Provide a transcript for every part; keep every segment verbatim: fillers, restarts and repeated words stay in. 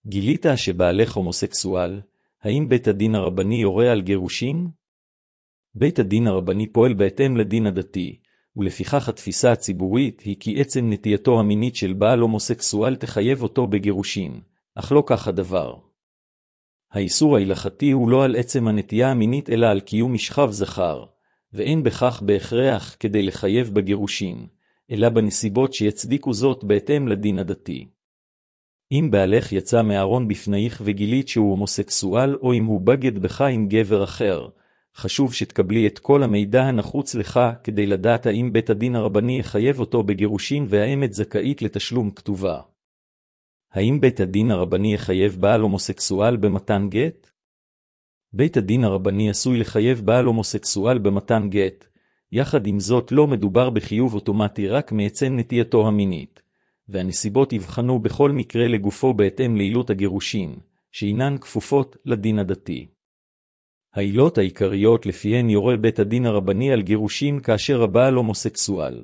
גילית שבעלך הומוסקסואל, האם בית הדין הרבני יורה על גירושין? בית הדין הרבני פועל בהתאם לדין הדתי, ולפיכך התפיסה הציבורית היא כי עצם נטייתו המינית של בעל הומוסקסואל תחייב אותו בגירושין, אך לא כך הדבר. האיסור ההלכתי הוא לא על עצם הנטייה המינית אלא על קיום משכב זכר, ואין בכך בהכרח כדי לחייב בגירושין, אלא בנסיבות שיצדיקו זאת בהתאם לדין הדתי. אם בעלך יצא מהארון בפנייך וגילית שהוא הומוסקסואל או אם הוא בגד בך עם גבר אחר, חשוב שתקבלי את כל המידע הנחוץ לך כדי לדעת האם בית הדין הרבני יחייב אותו בגירושין והאמת זכאית לתשלום כתובה. האם בית הדין הרבני יחייב בעל הומוסקסואל במתן גט? בית הדין הרבני עשוי לחייב בעל הומוסקסואל במתן גט, יחד עם זאת לא מדובר בחיוב אוטומטי רק מעצם נטייתו המינית, והנסיבות יבחנו בכל מקרה לגופו בהתאם לעילות הגירושין, שאינן כפופות לדין הדתי. העילות העיקריות לפיהן יורה בית הדין הרבני על גירושין כאשר הבעל הומוסקסואל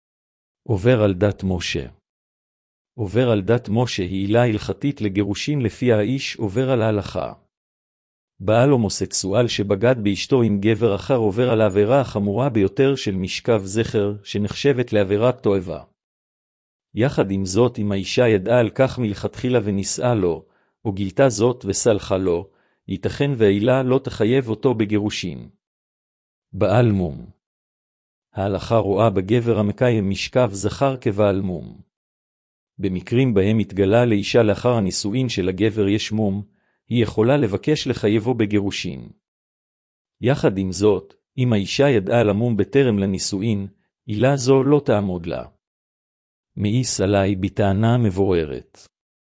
עובר על דת משה. עובר על דת משה היא עילה הלכתית לגירושין לפי האיש עובר על ההלכה. בעל הומוסקסואל שבגד באשתו עם גבר אחר עובר על העבירה החמורה ביותר של משכב זכר שנחשבת לעבירת תועבה. יחד עם זאת, אם האישה ידעה על כך מלכתחילה ונישאה לו, או גילתה זאת וסלחה לו, ייתכן והעילה לא תחייב אותו בגירושין. בעל מום. ההלכה רואה בגבר המקיים משכב זכר כבעל מום. במקרים בהם התגלה לאישה לאחר הנישואין של הגבר יש מום, היא יכולה לבקש לחייבו בגירושין. יחד עם זאת, אם האישה ידעה על המום בטרם לנישואין, עילה זו לא תעמוד לה. מאיס עלי בטענה מבוררת.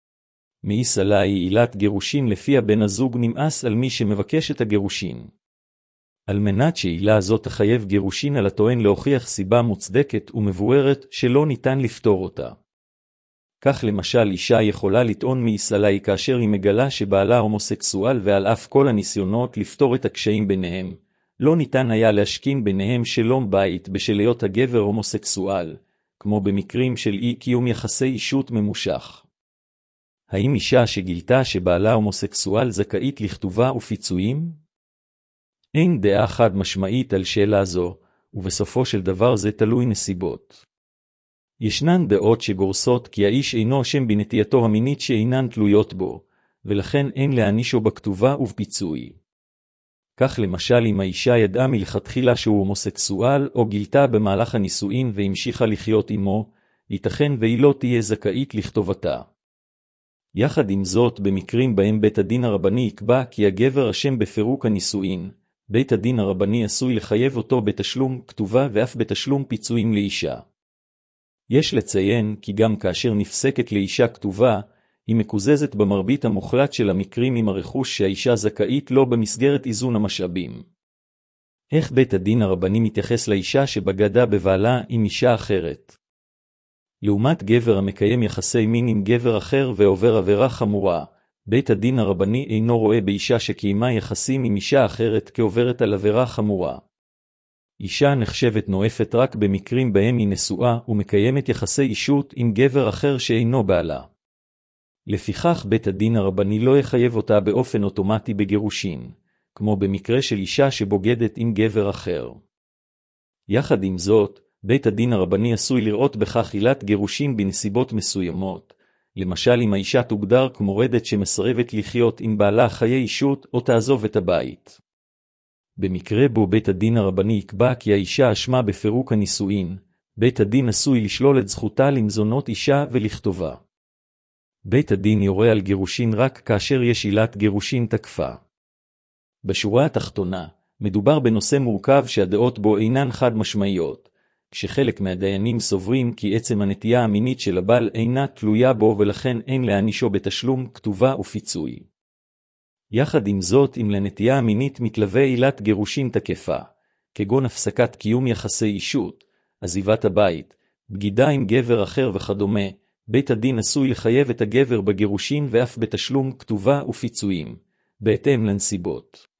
מאיס עלי היא עילת גירושין לפיה בן הזוג נמאס על מי שמבקש את הגירושין. על מנת שעילה זו תחייב גירושין על הטוען להוכיח סיבה מוצדקת ומבוררת שלא ניתן לפתור אותה. כך למשל אישה יכולה לטעון מאיס עלי כאשר היא מגלה שבעלה הומוסקסואל ועל אף כל הניסיונות לפתור את הקשיים ביניהם, לא ניתן היה להשכין ביניהם שלום בית בשל היות הגבר הומוסקסואל, כמו במקרים של אי קיום יחסי אישות ממושך. האם אישה שגילתה שבעלה הומוסקסואל זכאית לכתובה ופיצויים? אין דעה חד משמעית על שאלה זו, ובסופו של דבר זה תלוי נסיבות. ישנן דעות שגורסות כי האיש אינו אשם בנטייתו המינית שאינן תלויות בו, ולכן אין להענישו בכתובה ובפיצוי. כך למשל אם האישה ידעה מלכתחילה שהוא הומוסקסואל או גילתה במהלך הנישואין והמשיכה לחיות עמו, ייתכן והיא לא תהיה זכאית לכתובתה. יחד עם זאת, במקרים בהם בית הדין הרבני יקבע כי הגבר אשם בפירוק הנישואין, בית הדין הרבני עשוי לחייב אותו בתשלום כתובה ואף בתשלום פיצויים לאישה. יש לציין כי גם כאשר נפסקת לאישה כתובה, היא מקוזזת במרבית המוחלט של המקרים עם הרכוש שהאישה זכאית לו במסגרת איזון המשאבים. איך בית הדין הרבני מתייחס לאישה שבגדה בבעלה עם אישה אחרת? לעומת גבר המקיים יחסי מין עם גבר אחר ועובר עבירה חמורה, בית הדין הרבני אינו רואה באישה שקיימה יחסים עם אישה אחרת כעוברת על עבירה חמורה. אישה נחשבת נואפת רק במקרים בהם היא נשואה ומקיימת יחסי אישות עם גבר אחר שאינו בעלה. לפיכך בית הדין הרבני לא יחייב אותה באופן אוטומטי בגירושין, כמו במקרה של אישה שבוגדת עם גבר אחר. יחד עם זאת, בית הדין הרבני עשוי לראות בכך עילת גירושין בנסיבות מסוימות, למשל אם האישה תוגדר כמורדת שמסרבת לחיות עם בעלה חיי אישות או תעזוב את הבית. במקרה בו בית הדין הרבני יקבע כי האישה אשמה בפירוק הנישואין, בית הדין עשוי לשלול את זכותה למזונות אישה ולכתובה. בית הדין יורה על גירושין רק כאשר יש עילת גירושין תקפה. בשורה התחתונה, מדובר בנושא מורכב שהדעות בו אינן חד משמעיות, כשחלק מהדיינים סוברים כי עצם הנטייה המינית של הבעל אינה תלויה בו ולכן אין להענישו בתשלום כתובה ופיצוי. יחד עם זאת, אם לנטייה המינית מתלווה עילת גירושין תקפה, כגון הפסקת קיום יחסי אישות, עזיבת הבית, בגידה עם גבר אחר וכדומה, בית הדין עשוי לחייב את הגבר בגירושין ואף בתשלום כתובה ופיצויים, בהתאם לנסיבות.